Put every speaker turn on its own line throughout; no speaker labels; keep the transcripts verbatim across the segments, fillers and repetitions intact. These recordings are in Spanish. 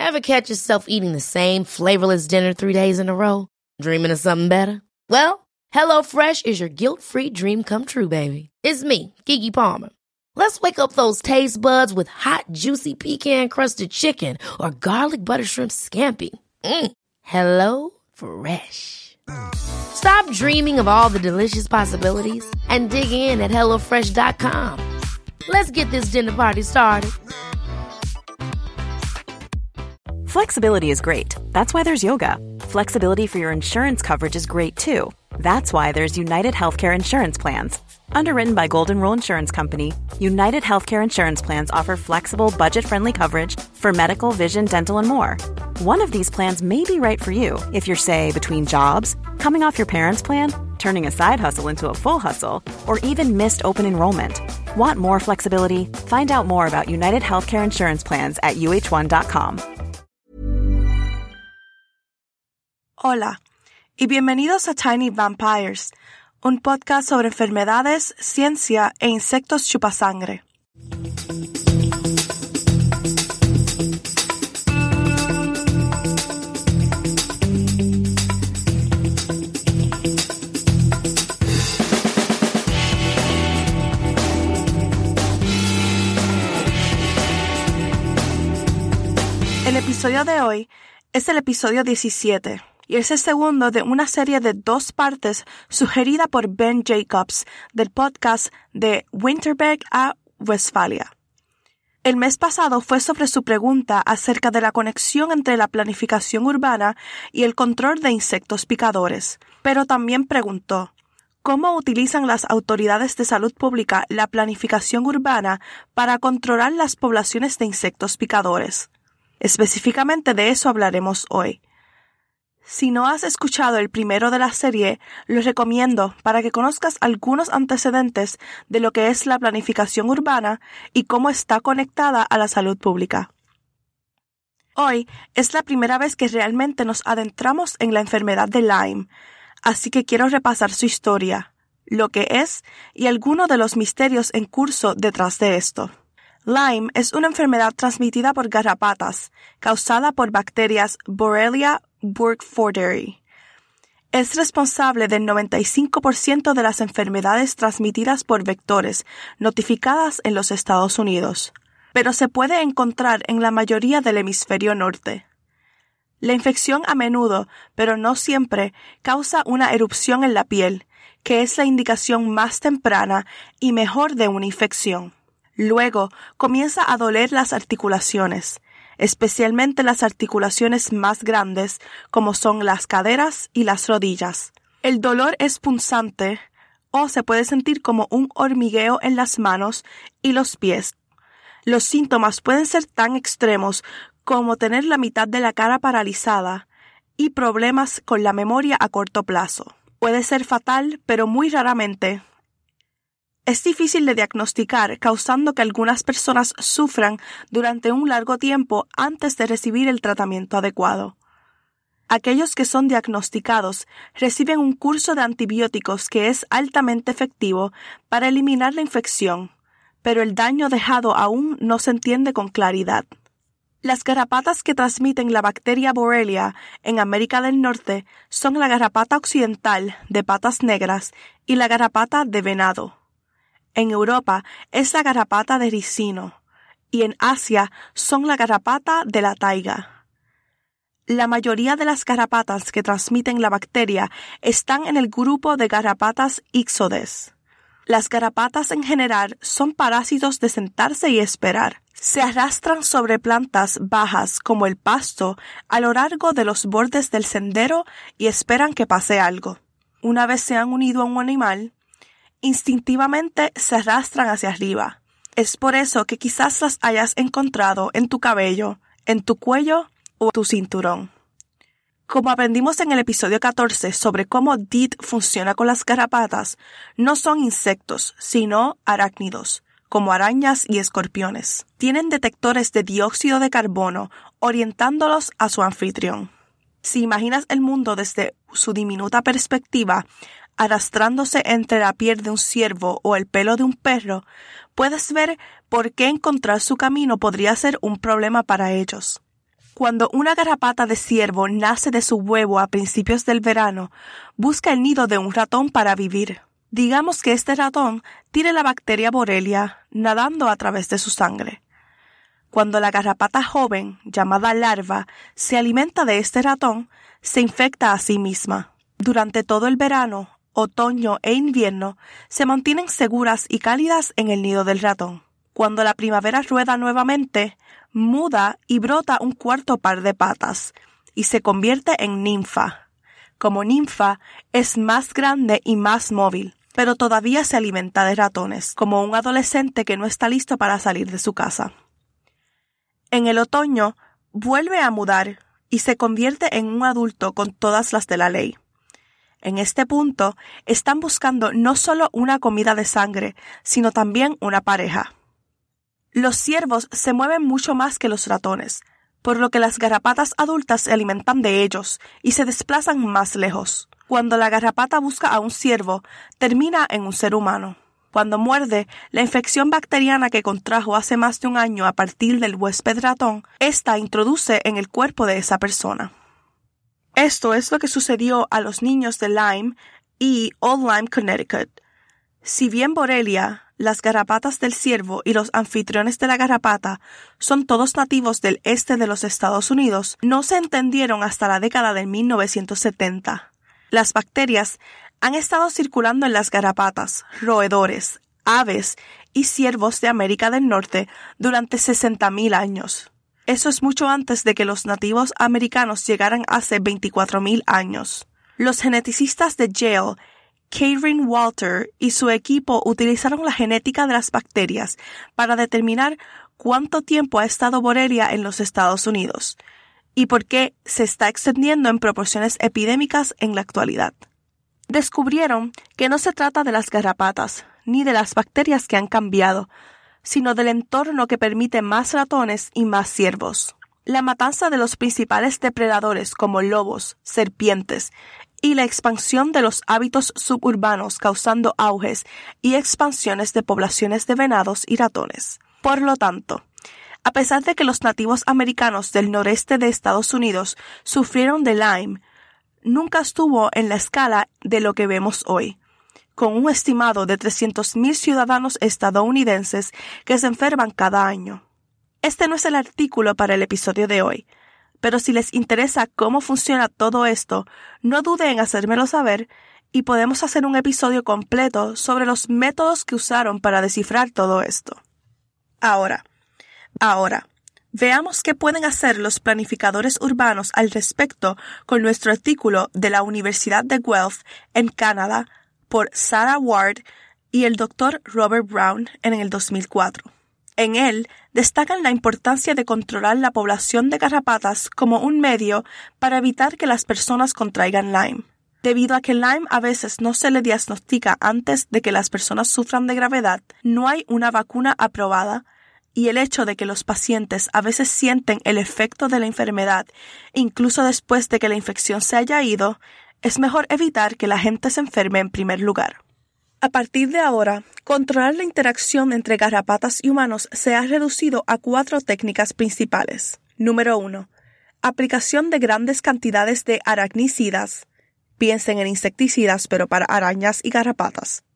Ever catch yourself eating the same flavorless dinner three days in a row? Dreaming of something better? Well, HelloFresh is your guilt-free dream come true, baby. It's me, Keke Palmer. Let's wake up those taste buds with hot, juicy pecan-crusted chicken or garlic butter shrimp scampi. Mm. Hello Fresh. Stop dreaming of all the delicious possibilities and dig in at hello fresh dot com. Let's get this dinner party started.
Flexibility is great. That's why there's yoga. Flexibility for your insurance coverage is great too. That's why there's United Healthcare Insurance Plans. Underwritten by Golden Rule Insurance Company, United Healthcare Insurance Plans offer flexible, budget-friendly coverage for medical, vision, dental, and more. One of these plans may be right for you if you're, say, between jobs, coming off your parents' plan, turning a side hustle into a full hustle, or even missed open enrollment. Want more flexibility? Find out more about United Healthcare Insurance Plans at U H one dot com.
Hola, y bienvenidos a Tiny Vampires, un podcast sobre enfermedades, ciencia e insectos chupasangre. El episodio de hoy es el episodio diecisiete. Y es el segundo de una serie de dos partes sugerida por Ben Jacobs del podcast de Winterberg a Westfalia. El mes pasado fue sobre su pregunta acerca de la conexión entre la planificación urbana y el control de insectos picadores, pero también preguntó, ¿cómo utilizan las autoridades de salud pública la planificación urbana para controlar las poblaciones de insectos picadores? Específicamente de eso hablaremos hoy. Si no has escuchado el primero de la serie, lo recomiendo para que conozcas algunos antecedentes de lo que es la planificación urbana y cómo está conectada a la salud pública. Hoy es la primera vez que realmente nos adentramos en la enfermedad de Lyme, así que quiero repasar su historia, lo que es y algunos de los misterios en curso detrás de esto. Lyme es una enfermedad transmitida por garrapatas, causada por bacterias Borrelia burgdorferi. Es responsable del noventa y cinco por ciento de las enfermedades transmitidas por vectores notificadas en los Estados Unidos, pero se puede encontrar en la mayoría del hemisferio norte. La infección a menudo, pero no siempre, causa una erupción en la piel, que es la indicación más temprana y mejor de una infección. Luego comienza a doler las articulaciones, especialmente las articulaciones más grandes, como son las caderas y las rodillas. El dolor es punzante o se puede sentir como un hormigueo en las manos y los pies. Los síntomas pueden ser tan extremos como tener la mitad de la cara paralizada y problemas con la memoria a corto plazo. Puede ser fatal, pero muy raramente. Es difícil de diagnosticar, causando que algunas personas sufran durante un largo tiempo antes de recibir el tratamiento adecuado. Aquellos que son diagnosticados reciben un curso de antibióticos que es altamente efectivo para eliminar la infección, pero el daño dejado aún no se entiende con claridad. Las garrapatas que transmiten la bacteria Borrelia en América del Norte son la garrapata occidental de patas negras y la garrapata de venado. En Europa es la garrapata de ricino y en Asia son la garrapata de la taiga. La mayoría de las garrapatas que transmiten la bacteria están en el grupo de garrapatas Ixodes. Las garrapatas en general son parásitos de sentarse y esperar. Se arrastran sobre plantas bajas como el pasto a lo largo de los bordes del sendero y esperan que pase algo. Una vez se han unido a un animal, instintivamente se arrastran hacia arriba. Es por eso que quizás las hayas encontrado en tu cabello, en tu cuello o tu cinturón. Como aprendimos en el episodio catorce sobre cómo D I T funciona con las garrapatas, no son insectos, sino arácnidos, como arañas y escorpiones. Tienen detectores de dióxido de carbono orientándolos a su anfitrión. Si imaginas el mundo desde su diminuta perspectiva, arrastrándose entre la piel de un ciervo o el pelo de un perro, puedes ver por qué encontrar su camino podría ser un problema para ellos. Cuando una garrapata de ciervo nace de su huevo a principios del verano, busca el nido de un ratón para vivir. Digamos que este ratón tiene la bacteria Borrelia nadando a través de su sangre. Cuando la garrapata joven, llamada larva, se alimenta de este ratón, se infecta a sí misma. Durante todo el verano, otoño e invierno, se mantienen seguras y cálidas en el nido del ratón. Cuando la primavera rueda nuevamente, muda y brota un cuarto par de patas y se convierte en ninfa. Como ninfa, es más grande y más móvil, pero todavía se alimenta de ratones, como un adolescente que no está listo para salir de su casa. En el otoño, vuelve a mudar y se convierte en un adulto con todas las de la ley. En este punto, están buscando no solo una comida de sangre, sino también una pareja. Los ciervos se mueven mucho más que los ratones, por lo que las garrapatas adultas se alimentan de ellos y se desplazan más lejos. Cuando la garrapata busca a un ciervo, termina en un ser humano. Cuando muerde, la infección bacteriana que contrajo hace más de un año a partir del huésped ratón, esta introduce en el cuerpo de esa persona. Esto es lo que sucedió a los niños de Lyme y Old Lyme, Connecticut. Si bien Borrelia, las garrapatas del ciervo y los anfitriones de la garrapata son todos nativos del este de los Estados Unidos, no se entendieron hasta la década de mil novecientos setenta. Las bacterias han estado circulando en las garrapatas, roedores, aves y ciervos de América del Norte durante sesenta mil años. Eso es mucho antes de que los nativos americanos llegaran hace veinticuatro mil años. Los geneticistas de Yale, Karen Walter y su equipo utilizaron la genética de las bacterias para determinar cuánto tiempo ha estado Borrelia en los Estados Unidos y por qué se está extendiendo en proporciones epidémicas en la actualidad. Descubrieron que no se trata de las garrapatas ni de las bacterias que han cambiado, sino del entorno que permite más ratones y más ciervos. La matanza de los principales depredadores como lobos, serpientes y la expansión de los hábitos suburbanos causando auges y expansiones de poblaciones de venados y ratones. Por lo tanto, a pesar de que los nativos americanos del noreste de Estados Unidos sufrieron de Lyme, nunca estuvo en la escala de lo que vemos hoy, con un estimado de trescientos mil ciudadanos estadounidenses que se enferman cada año. Este no es el artículo para el episodio de hoy, pero si les interesa cómo funciona todo esto, no duden en hacérmelo saber y podemos hacer un episodio completo sobre los métodos que usaron para descifrar todo esto. Ahora, ahora, veamos qué pueden hacer los planificadores urbanos al respecto con nuestro artículo de la Universidad de Guelph en Canadá por Sarah Ward y el doctor Robert Brown en el dos mil cuatro. En él destacan la importancia de controlar la población de garrapatas como un medio para evitar que las personas contraigan Lyme. Debido a que Lyme a veces no se le diagnostica antes de que las personas sufran de gravedad, no hay una vacuna aprobada, y el hecho de que los pacientes a veces sienten el efecto de la enfermedad incluso después de que la infección se haya ido, es mejor evitar que la gente se enferme en primer lugar. A partir de ahora, controlar la interacción entre garrapatas y humanos se ha reducido a cuatro técnicas principales. Número uno. Aplicación de grandes cantidades de aracnicidas. Piensen en insecticidas, pero para arañas y garrapatas.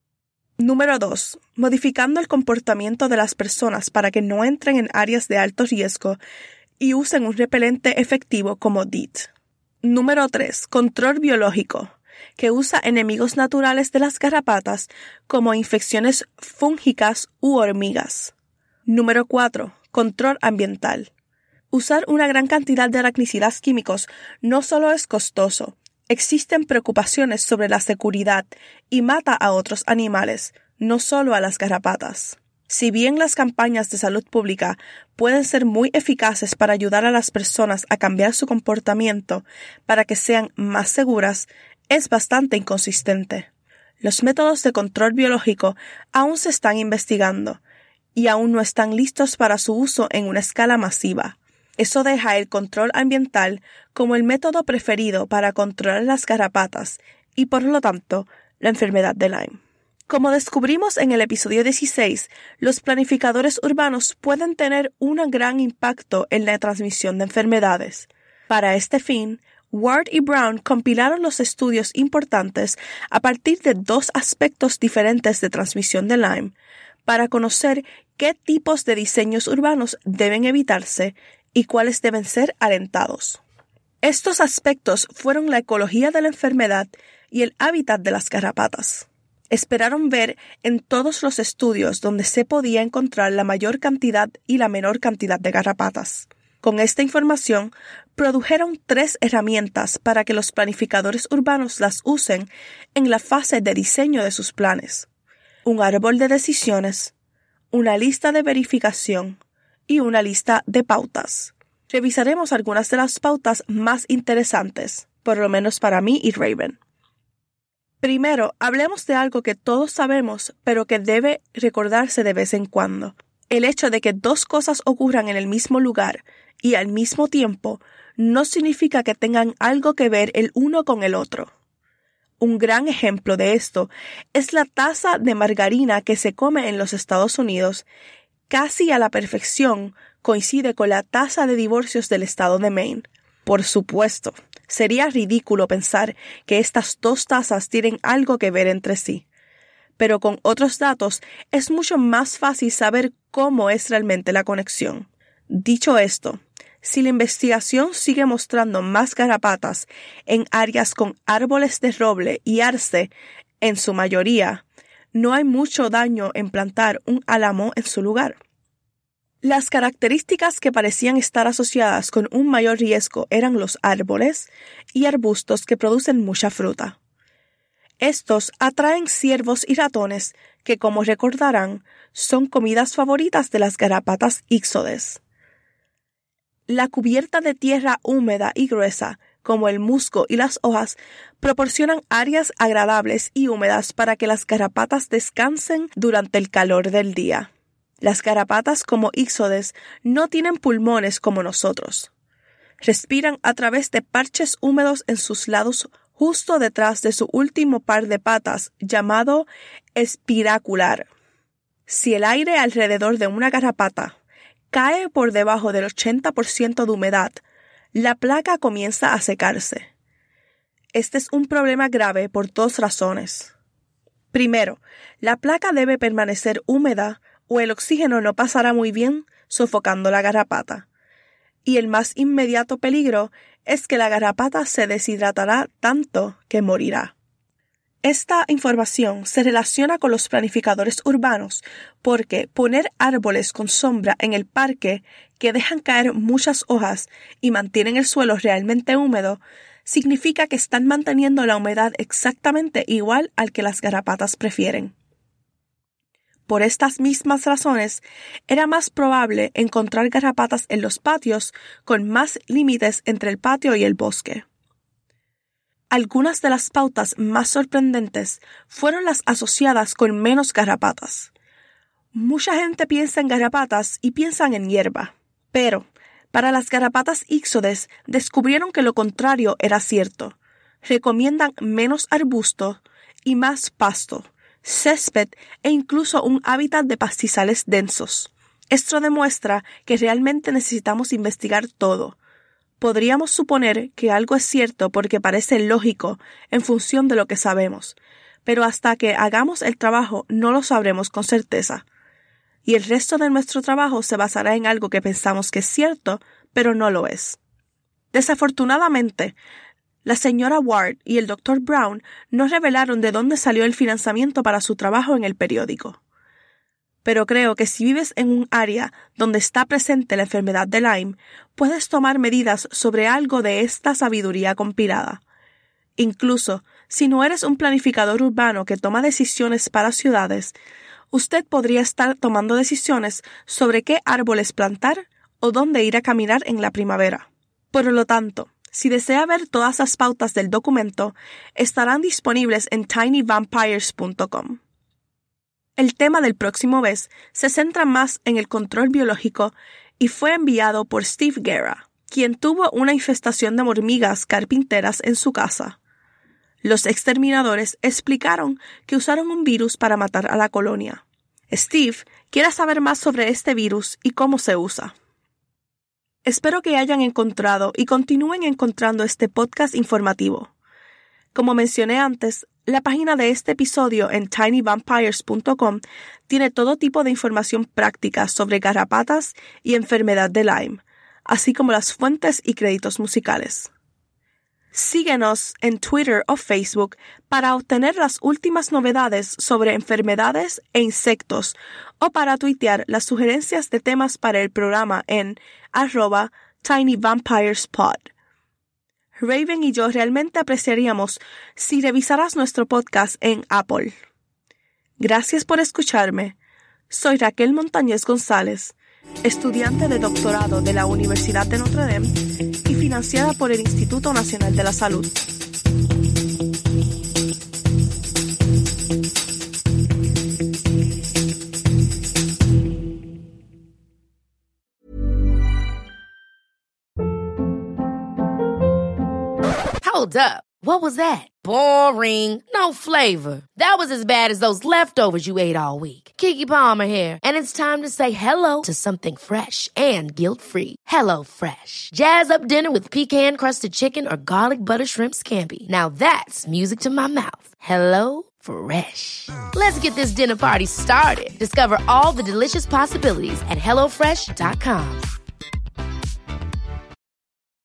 Número dos. Modificando el comportamiento de las personas para que no entren en áreas de alto riesgo y usen un repelente efectivo como D E E T. Número tres. Control biológico, que usa enemigos naturales de las garrapatas como infecciones fúngicas u hormigas. Número cuatro. Control ambiental. Usar una gran cantidad de aracnicidas químicos no solo es costoso, existen preocupaciones sobre la seguridad y mata a otros animales, no solo a las garrapatas. Si bien las campañas de salud pública pueden ser muy eficaces para ayudar a las personas a cambiar su comportamiento para que sean más seguras, es bastante inconsistente. Los métodos de control biológico aún se están investigando y aún no están listos para su uso en una escala masiva. Eso deja el control ambiental como el método preferido para controlar las garrapatas y, por lo tanto, la enfermedad de Lyme. Como descubrimos en el episodio dieciséis, los planificadores urbanos pueden tener un gran impacto en la transmisión de enfermedades. Para este fin, Ward y Brown compilaron los estudios importantes a partir de dos aspectos diferentes de transmisión de Lyme, para conocer qué tipos de diseños urbanos deben evitarse y cuáles deben ser alentados. Estos aspectos fueron la ecología de la enfermedad y el hábitat de las garrapatas. Esperaron ver en todos los estudios donde se podía encontrar la mayor cantidad y la menor cantidad de garrapatas. Con esta información, produjeron tres herramientas para que los planificadores urbanos las usen en la fase de diseño de sus planes: un árbol de decisiones, una lista de verificación y una lista de pautas. Revisaremos algunas de las pautas más interesantes, por lo menos para mí y Raven. Primero, hablemos de algo que todos sabemos, pero que debe recordarse de vez en cuando. El hecho de que dos cosas ocurran en el mismo lugar y al mismo tiempo no significa que tengan algo que ver el uno con el otro. Un gran ejemplo de esto es la tasa de margarina que se come en los Estados Unidos. Casi a la perfección coincide con la tasa de divorcios del estado de Maine. Por supuesto, sería ridículo pensar que estas dos tasas tienen algo que ver entre sí. Pero con otros datos es mucho más fácil saber cómo es realmente la conexión. Dicho esto, si la investigación sigue mostrando más garrapatas en áreas con árboles de roble y arce, en su mayoría, no hay mucho daño en plantar un álamo en su lugar. Las características que parecían estar asociadas con un mayor riesgo eran los árboles y arbustos que producen mucha fruta. Estos atraen ciervos y ratones que, como recordarán, son comidas favoritas de las garrapatas íxodes. La cubierta de tierra húmeda y gruesa, como el musgo y las hojas, proporcionan áreas agradables y húmedas para que las garrapatas descansen durante el calor del día. Las garrapatas como íxodes no tienen pulmones como nosotros. Respiran a través de parches húmedos en sus lados justo detrás de su último par de patas, llamado espiracular. Si el aire alrededor de una garrapata cae por debajo del ochenta por ciento de humedad, la placa comienza a secarse. Este es un problema grave por dos razones. Primero, la placa debe permanecer húmeda o el oxígeno no pasará muy bien, sofocando la garrapata. Y el más inmediato peligro es que la garrapata se deshidratará tanto que morirá. Esta información se relaciona con los planificadores urbanos porque poner árboles con sombra en el parque que dejan caer muchas hojas y mantienen el suelo realmente húmedo significa que están manteniendo la humedad exactamente igual al que las garrapatas prefieren. Por estas mismas razones, era más probable encontrar garrapatas en los patios con más límites entre el patio y el bosque. Algunas de las pautas más sorprendentes fueron las asociadas con menos garrapatas. Mucha gente piensa en garrapatas y piensan en hierba, pero para las garrapatas íxodes descubrieron que lo contrario era cierto. Recomiendan menos arbusto y más pasto, césped e incluso un hábitat de pastizales densos. Esto demuestra que realmente necesitamos investigar todo. Podríamos suponer que algo es cierto porque parece lógico en función de lo que sabemos, pero hasta que hagamos el trabajo no lo sabremos con certeza. Y el resto de nuestro trabajo se basará en algo que pensamos que es cierto, pero no lo es. Desafortunadamente, la señora Ward y el doctor Brown no revelaron de dónde salió el financiamiento para su trabajo en el periódico. Pero creo que si vives en un área donde está presente la enfermedad de Lyme, puedes tomar medidas sobre algo de esta sabiduría compilada. Incluso, si no eres un planificador urbano que toma decisiones para ciudades, usted podría estar tomando decisiones sobre qué árboles plantar o dónde ir a caminar en la primavera. Por lo tanto, si desea ver todas las pautas del documento, estarán disponibles en tiny vampires punto com. El tema del próximo mes se centra más en el control biológico y fue enviado por Steve Guerra, quien tuvo una infestación de hormigas carpinteras en su casa. Los exterminadores explicaron que usaron un virus para matar a la colonia. Steve quiere saber más sobre este virus y cómo se usa. Espero que hayan encontrado y continúen encontrando este podcast informativo. Como mencioné antes, la página de este episodio en tiny vampires punto com tiene todo tipo de información práctica sobre garrapatas y enfermedad de Lyme, así como las fuentes y créditos musicales. Síguenos en Twitter o Facebook para obtener las últimas novedades sobre enfermedades e insectos o para tuitear las sugerencias de temas para el programa en arroba tinyvampirespod. Raven y yo realmente apreciaríamos si revisaras nuestro podcast en Apple. Gracias por escucharme. Soy Raquel Montañez González, estudiante de doctorado de la Universidad de Notre Dame y financiada por el Instituto Nacional de la Salud.
Hold up. What was that? Boring. No flavor. That was as bad as those leftovers you ate all week. Keke Palmer here, and it's time to say hello to something fresh and guilt-free. Hello Fresh. Jazz up dinner with pecan-crusted chicken or garlic butter shrimp scampi. Now that's music to my mouth. Hello Fresh. Let's get this dinner party started. Discover all the delicious possibilities at hello fresh dot com.